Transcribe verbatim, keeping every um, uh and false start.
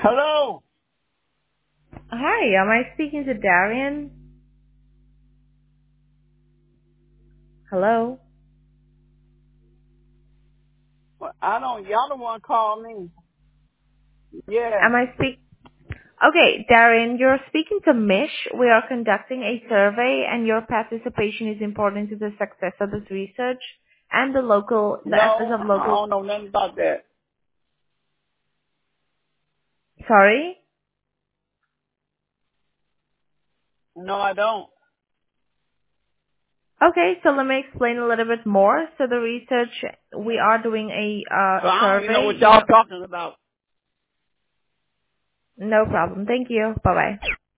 Hello. Hi, am I speaking to Darian? Hello? Well, I don't. Y'all don't want to call me. Yeah. Am I speak? Okay, Darian, you're speaking to Mish. We are conducting a survey and your participation is important to the success of this research and the local, the efforts No, of I local, don't know nothing about that. sorry? No, I don't. Okay, so let me explain a little bit more. So the research, we are doing a uh, So I don't even know survey. what You y'all know, talking about. no problem. Thank you. Bye-bye.